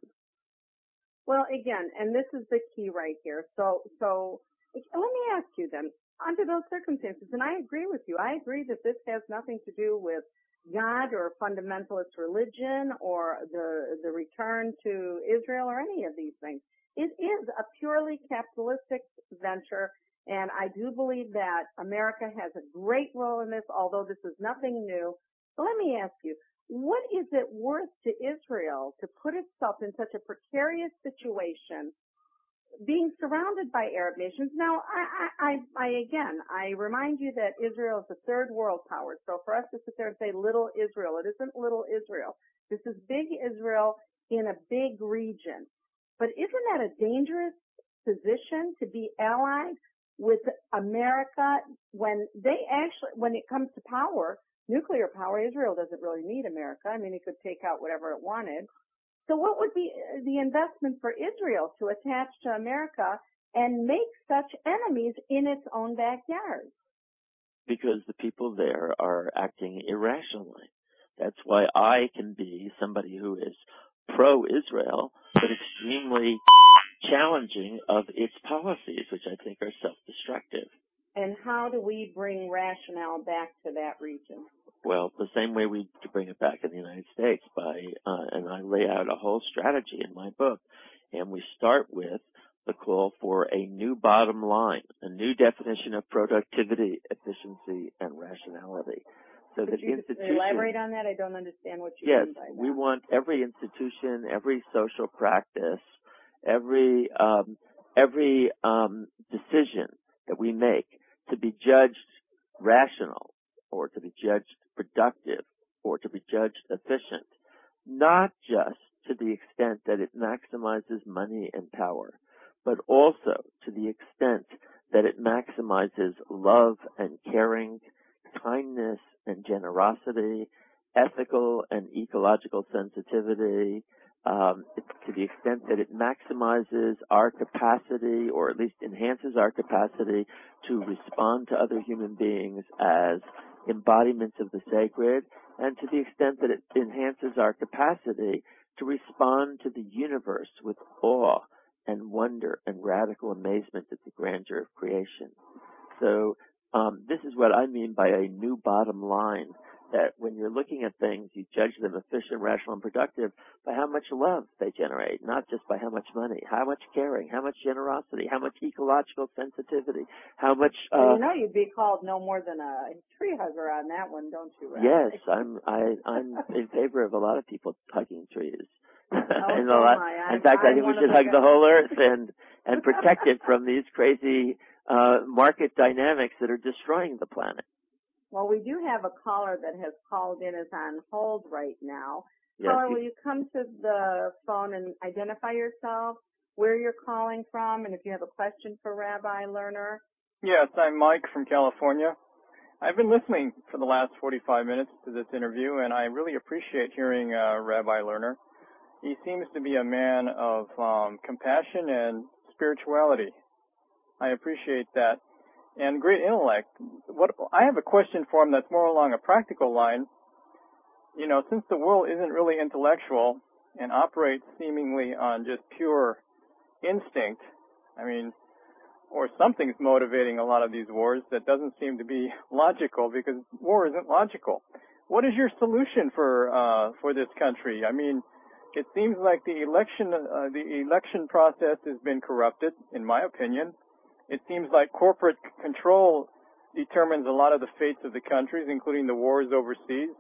Well, again, and this is the key right here. So, so let me ask you then: under those circumstances. And I agree with you. I agree that this has nothing to do with God or fundamentalist religion or the the return to Israel or any of these things. It is a purely capitalistic venture, and I do believe that America has a great role in this, although this is nothing new. So let me ask you, what is it worth to Israel to put itself in such a precarious situation, being surrounded by Arab nations? Now, I, I, I, again, I remind you that Israel is a third world power. So for us to sit there and say little Israel, it isn't little Israel. This is big Israel in a big region. But isn't that a dangerous position to be allied with America when they actually, when it comes to power, nuclear power, Israel doesn't really need America. I mean, it could take out whatever it wanted. So what would be the investment for Israel to attach to America and make such enemies in its own backyard? Because the people there are acting irrationally. That's why I can be somebody who is pro-Israel, but extremely challenging of its policies, which I think are self-destructive. And how do we bring rationale back to that region? Well, the same way we to bring it back in the United States by, uh, and I lay out a whole strategy in my book, and we start with the call for a new bottom line, a new definition of productivity, efficiency, and rationality. So Could that you institution, elaborate on that? I don't understand what you yes, mean by that. we want every institution, every social practice, every um, every um, decision that we make to be judged rational, or to be judged productive, or to be judged efficient, not just to the extent that it maximizes money and power, but also to the extent that it maximizes love and caring, kindness and generosity, ethical and ecological sensitivity, um, to the extent that it maximizes our capacity, or at least enhances our capacity to respond to other human beings as embodiments of the sacred, and to the extent that it enhances our capacity to respond to the universe with awe and wonder and radical amazement at the grandeur of creation. So um, this is what I mean by a new bottom line, that when you're looking at things, you judge them efficient, rational, and productive by how much love they generate, not just by how much money, how much caring, how much generosity, how much ecological sensitivity, how much... Uh, well, you know, you'd be called no more than a tree hugger on that one, don't you, Ray? Yes, I'm I, I'm in favor of a lot of people hugging trees. Oh, and so a lot, am I. in fact, I'm I think we should the hug guys. the whole earth and, and protect it from these crazy uh, market dynamics that are destroying the planet. Well, we do have a caller that has called in, is on hold right now. Yes, Caller, you, will you come to the phone and identify yourself, where you're calling from, and if you have a question for Rabbi Lerner? Yes, I'm Mike from California. I've been listening for the last forty-five minutes to this interview, and I really appreciate hearing uh, Rabbi Lerner. He seems to be a man of um, compassion and spirituality. I appreciate that. And great intellect. What I have a question for him that's more along a practical line. You know, since the world isn't really intellectual and operates seemingly on just pure instinct, I mean, or something's motivating a lot of these wars that doesn't seem to be logical, because war isn't logical. What is your solution for uh, for this country? I mean, it seems like the election uh, the election process has been corrupted, in my opinion. It seems like corporate control determines a lot of the fates of the countries, including the wars overseas,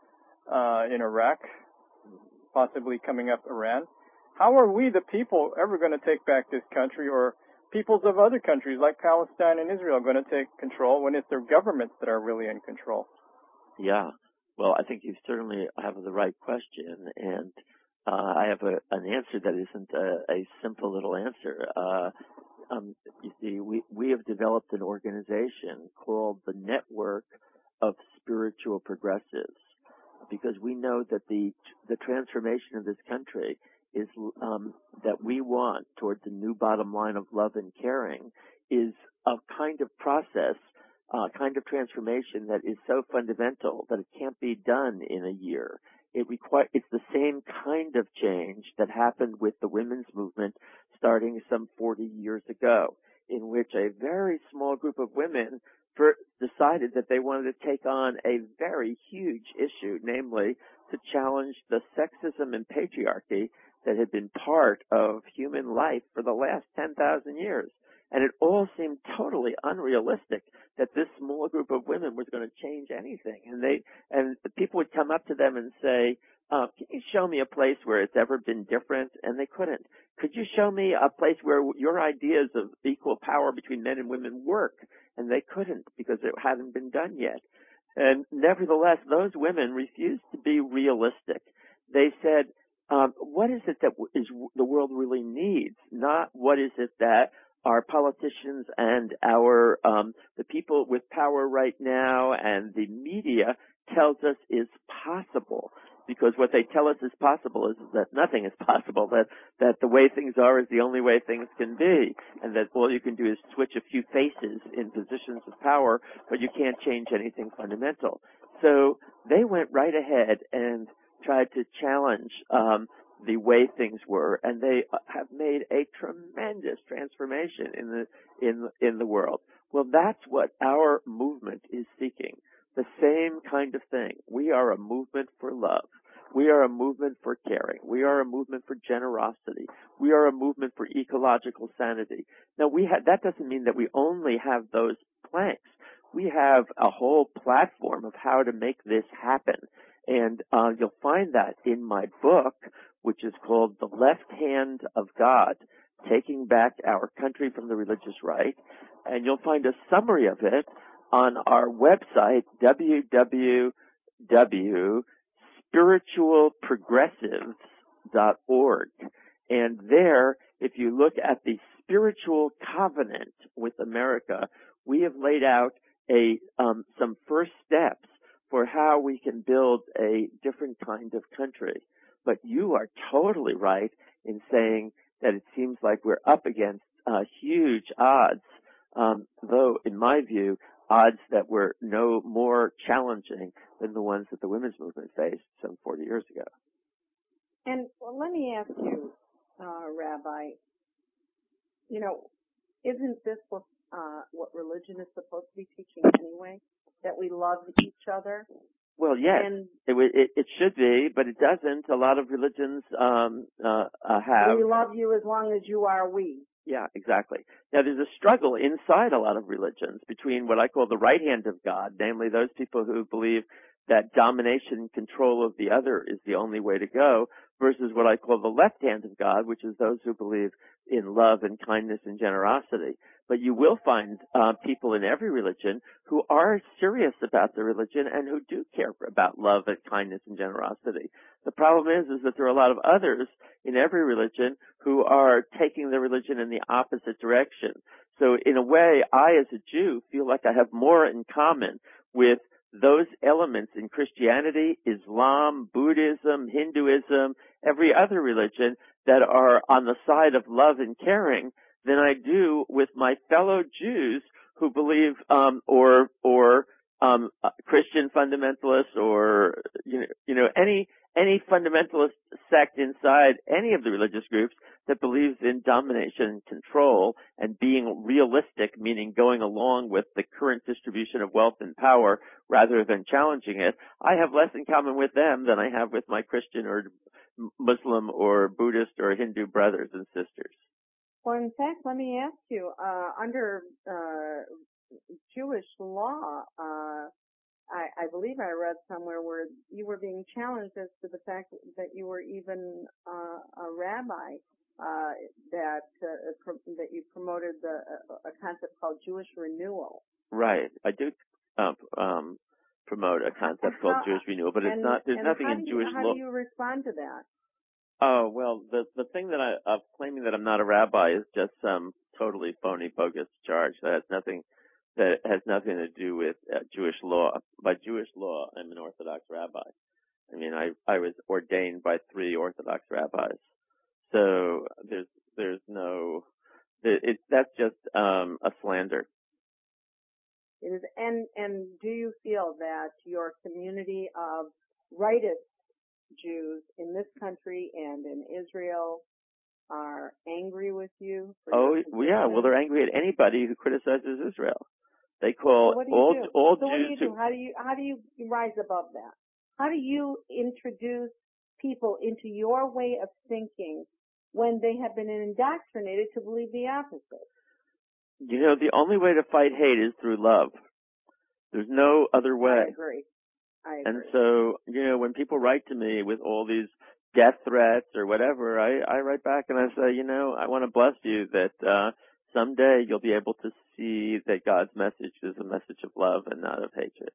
uh, in Iraq, possibly coming up Iran. How are we, the people, ever going to take back this country, or peoples of other countries like Palestine and Israel going to take control when it's their governments that are really in control? Yeah. Well, I think you certainly have the right question, and uh, I have a, an answer that isn't a, a simple little answer. Uh, Um, you see, we, we have developed an organization called the Network of Spiritual Progressives, because we know that the the transformation of this country is um, that we want towards a new bottom line of love and caring is a kind of process, a uh, kind of transformation that is so fundamental that it can't be done in a year. It require, it's the same kind of change that happened with the women's movement starting some forty years ago. in which a very small group of women for, decided that they wanted to take on a very huge issue, namely to challenge the sexism and patriarchy that had been part of human life for the last ten thousand years. And it all seemed totally unrealistic that this small group of women was going to change anything. And they, and the people would come up to them and say, uh, can you show me a place where it's ever been different? And they couldn't. Could you show me a place where your ideas of equal power between men and women work? And they couldn't because it hadn't been done yet. And nevertheless, those women refused to be realistic. They said, um, what is it that is the world really needs? Not what is it that our politicians and our um, the people with power right now and the media tells us is possible. Because what they tell us is possible is that nothing is possible, that, that the way things are is the only way things can be, and that all you can do is switch a few faces in positions of power, but you can't change anything fundamental. So they went right ahead and tried to challenge um, the way things were, and they have made a tremendous transformation in the in in the world. Well, that's what our movement is seeking. The same kind of thing. We are a movement for love. We are a movement for caring. We are a movement for generosity. We are a movement for ecological sanity. Now, we ha- that doesn't mean that we only have those planks. We have a whole platform of how to make this happen. And uh, you'll find that in my book, which is called The Left Hand of God, Taking Back Our Country from the Religious Right. And you'll find a summary of it on our website, w w w dot spiritual progressives dot org. And there, if you look at the spiritual covenant with America, we have laid out a um, some first steps for how we can build a different kind of country. But you are totally right in saying that it seems like we're up against uh, huge odds, um, though, in my view, odds that were no more challenging than the ones that the women's movement faced some forty years ago. And well, let me ask you, uh, Rabbi, you know, isn't this what, uh, what religion is supposed to be teaching anyway? That we love each other? Well, yes, and it, it, it should be, but it doesn't. A lot of religions um, uh, uh, have. We love you as long as you are we. Yeah, exactly. Now, there's a struggle inside a lot of religions between what I call the right hand of God, namely those people who believe that domination and control of the other is the only way to go, versus what I call the left hand of God, which is those who believe in love and kindness and generosity. But you will find uh, people in every religion who are serious about their religion and who do care about love and kindness and generosity. The problem is, is that there are a lot of others in every religion who are taking their religion in the opposite direction. So in a way, I as a Jew feel like I have more in common with those elements in Christianity, Islam, Buddhism, Hinduism, every other religion that are on the side of love and caring than I do with my fellow Jews who believe, um, or, or, um, uh, Christian fundamentalists or, you know, you know, any, any fundamentalist sect inside any of the religious groups that believes in domination and control and being realistic, meaning going along with the current distribution of wealth and power rather than challenging it. I have less in common with them than I have with my Christian or Muslim or Buddhist or Hindu brothers and sisters. Well, in fact, let me ask you, uh, under uh, Jewish law, uh, I, I believe I read somewhere where you were being challenged as to the fact that you were even uh, a rabbi, uh, that uh, pro- that you promoted the, a concept called Jewish renewal. Right. I do um, um, promote a concept called how, Jewish renewal, but it's and, not. There's and nothing in you, Jewish how law. How do you respond to that? Oh, well, the the thing that I, of claiming that I'm not a rabbi is just some totally phony, bogus charge that has nothing that has nothing to do with uh, Jewish law. By Jewish law, I'm an Orthodox rabbi. I mean, I I was ordained by three Orthodox rabbis, so there's there's no it, it that's just um, a slander. It is, and and do you feel that your community of rightist Jews in this country and in Israel are angry with you? For Oh, your well, yeah. Well, they're angry at anybody who criticizes Israel. They call so what do you all do? all so what do Jews. you do? How do you how do you rise above that? How do you introduce people into your way of thinking when they have been indoctrinated to believe the opposite? You know, the only way to fight hate is through love. There's no other way. I agree. I agree. And so, you know, when people write to me with all these death threats or whatever, I, I write back and I say, you know, I want to bless you that uh someday you'll be able to see that God's message is a message of love and not of hatred.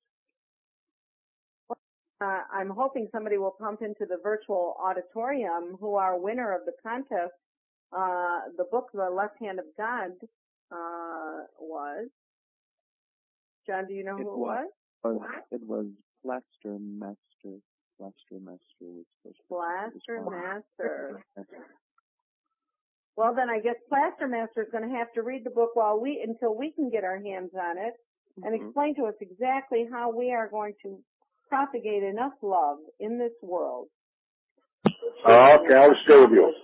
Uh, I'm hoping somebody will pump into the virtual auditorium who our winner of the contest, uh, the book, The Left Hand of God, uh, was. John, do you know it who was, it was? was? It was Plaster Master. Plaster Master was supposed to Plaster Master. Well, then I guess Plaster Master is going to have to read the book while we, until we can get our hands on it and Mm-hmm. explain to us exactly how we are going to propagate enough love in this world. Oh, okay, I'll stay with you.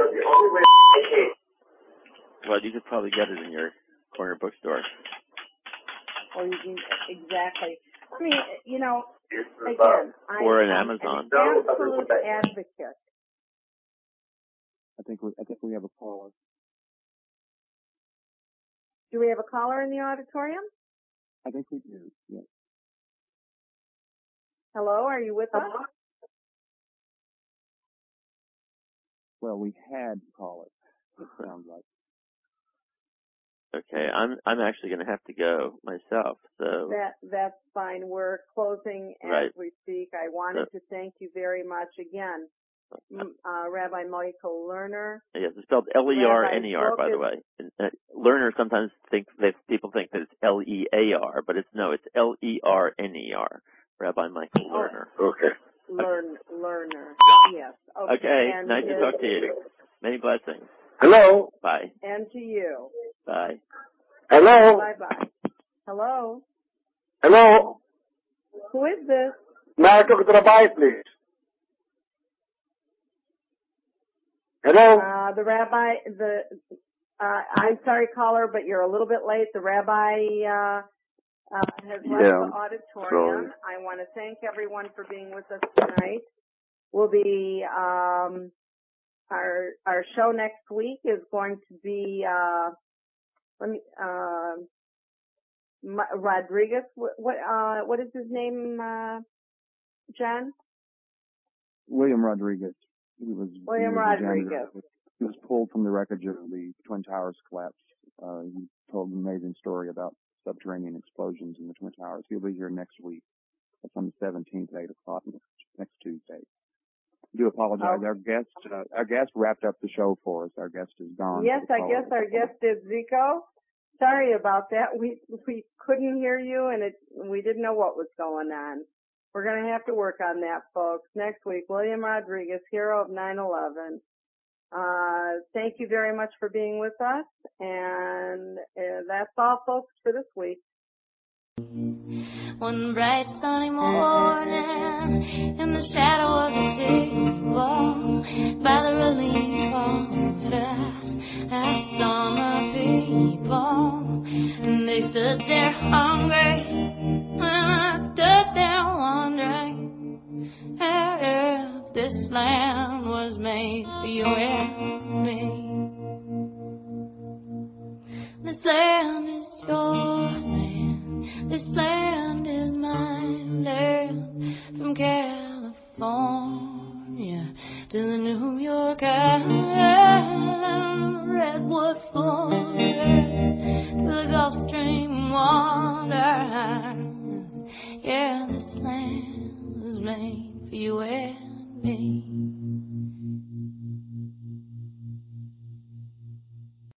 Well, you could probably get it in your corner bookstore. Or you can, exactly. I mean, you know, again, or in I'm Amazon. an absolute advocate. I think we, I think we have a caller. Do we have a caller in the auditorium? I think we do, yes. Hello, are you with us? Well, we had callers, it sounds like. Okay, I'm I'm actually going to have to go myself. So that that's fine. We're closing as right. we speak. I wanted so, to thank you very much again, uh, Rabbi Michael Lerner. Yes, it's spelled L E R N E R, by the way. And, uh, Lerner sometimes think that people think that it's L E A R, but it's no, it's L E R N E R. Rabbi Michael oh, Lerner. Okay. Learn Lerner. Yes. Okay. Okay. And nice to talk to you. Many blessings. Hello. Bye. And to you. Bye. Hello. Bye bye. Hello. Hello. Who is this? May I talk to the rabbi, please? Hello. Uh, the rabbi. The. Uh, I'm sorry, caller, but you're a little bit late. The rabbi uh, uh, has left yeah, the auditorium. sorry. I want to thank everyone for being with us tonight. We'll be um, our our show next week is going to be. Uh, Let me, uh, Rodriguez, what, what, uh, what is his name, uh, John? William Rodriguez. He was, William he was Rodriguez. He was pulled from the wreckage of the Twin Towers collapse. Uh, he told an amazing story about subterranean explosions in the Twin Towers. He'll be here next week. That's on the seventeenth at eight o'clock next Tuesday. I do apologize. Oh. Our guest, uh, our guest wrapped up the show for us. Our guest is gone. Yes, I guess our guest is Zico. Sorry about that. We we couldn't hear you, and it we didn't know what was going on. We're going to have to work on that, folks. Next week, William Rodriguez, hero of nine eleven. Uh, thank you very much for being with us, and uh, that's all, folks, for this week. One bright sunny morning, in the shadow of the steeple, by the relief office, I saw my people, and they stood there hungry, and I stood there wondering if this land was made for you and me. This land is your land, this land is my land, from California to the New York Island, Redwood Forest to the Gulf Stream water. Yeah, this land was made for you and me.